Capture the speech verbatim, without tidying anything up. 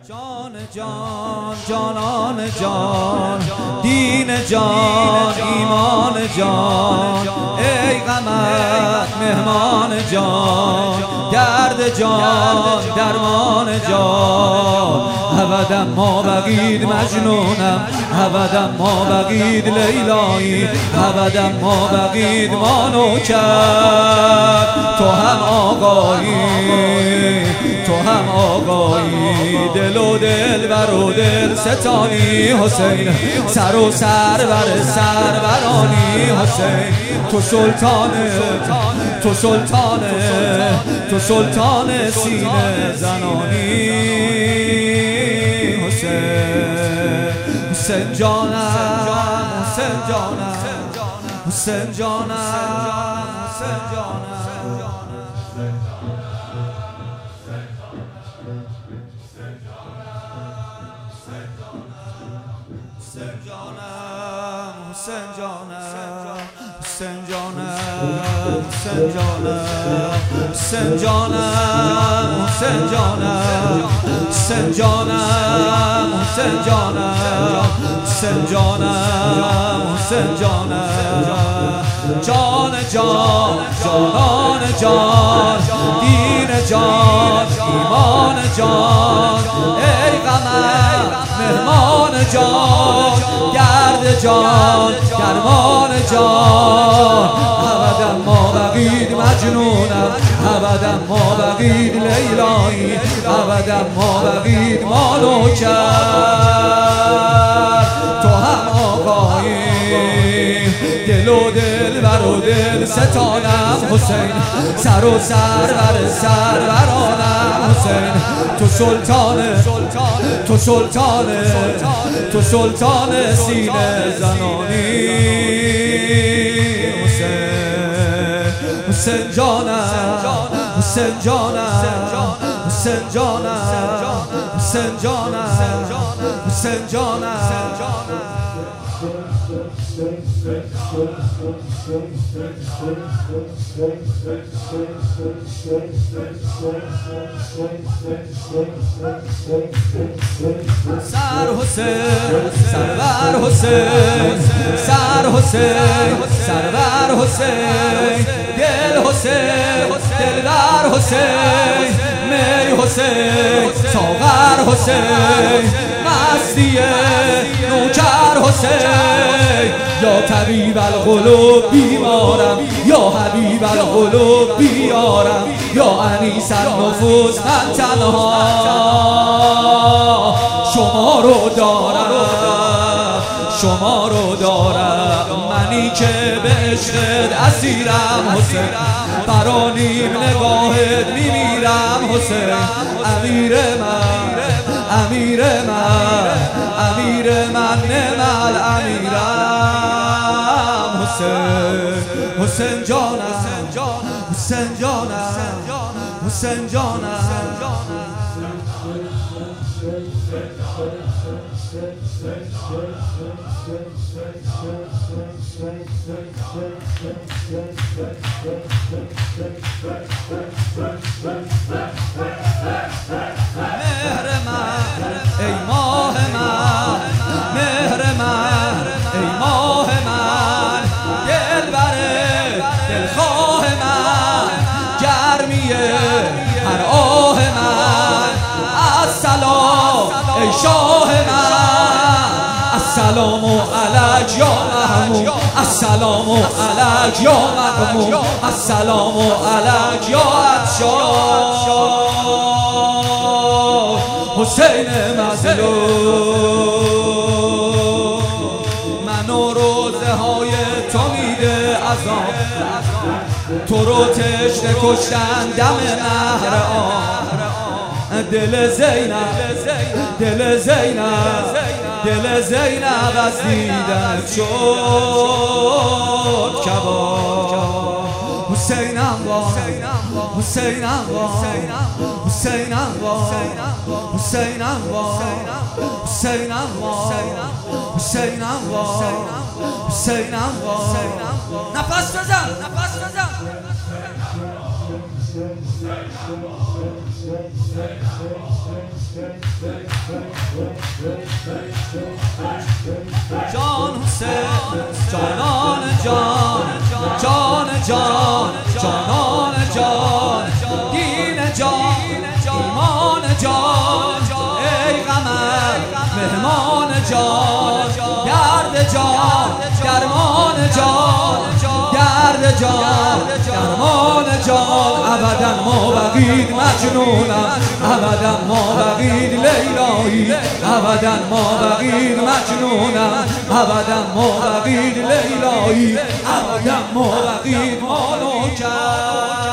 جان جان جانان جان، دین جان ایمان جان، ای غمت مهمان جان، درد جان درمان جان. ابدا ما بقید مجنونم، ابدا ما بقید لیلایی، ابدا ما بقید ما نوکر. تو هم آقایی تو هم آقایی، دل و دل بر و دل ستانی حسین، سر و سر بر سرورانی حسین. تو سلطانه تو سلطانه تو سلطان سینه زنانی حسین. حسین جانم حسین جانم حسین جانم حسین جانم. حسین جانم حسین جانم حسین جانم حسین جانم حسین جانم حسین جانم حسین جانم حسین جانم حسین جانم. جان جان جانان جان، دین جان ایمان جان، ای غمت مهمان جان، گرد جان درمان جان. ابدا ما بقید مجنونم، ابدا ما بقید لیلایی، ابدا ما بقید ما نوکر. تو هم آقایی دل و دل بر و دل ستانم حسین، سر و سر بر سرورانم حسین. تو سلطانه تو سلطانه تو سلطان سینه زنانی حسین. حسین جانم حسین جانم حسین جانم حسین جانم حسین جانم. سر حسین سرور حسین، سر حسین سرور حسین، دل حسین دلبر حسین، می حسین ساغر حسین، مستی نوکر حسین. یا طبیب القلوب بیمارم، یا حبیب القلوب بیارم، یا انیس النفوس من تنها شما رو دارم، شما رو دارم. منی که به عشقت اسیرم حسین، برانیم نگاهت میمیرم حسین. امیر من امیر من امیر من نمال امیرم حسین. حسین جانم حسین جانم حسین جانم. مهر من ای ماه من، مهر من ای ماه من، دلبر دلخواه من، گرمیه هر آه من. السلام ای شاه من، السلام علیک یا محمود، السلام علیک یا محمود، السلام علیک یا عطشان. حسین مظلوم منو روزه های تو میده عذاب، تو رو تشنه کشتن دم نهر آب. دل زینب دل زینب دل زینب از دیدن شد کباب. حسینم با حسینم با حسینم با حسینم با حسینم با حسینم با حسینم با. نفس بزن نفس بزن. جان حسین جانان جان جان جان جانان جان دین جان ایمان جان ای قمر مهمان جان درد جان درمان جان درد جان درمان جان ابدا ما بقید مجنونم ابدا ما بقید لیلایی ابدا ما بقید مجنونم ابدا ما بقید لیلایی ابدا ما بقید ما نوکر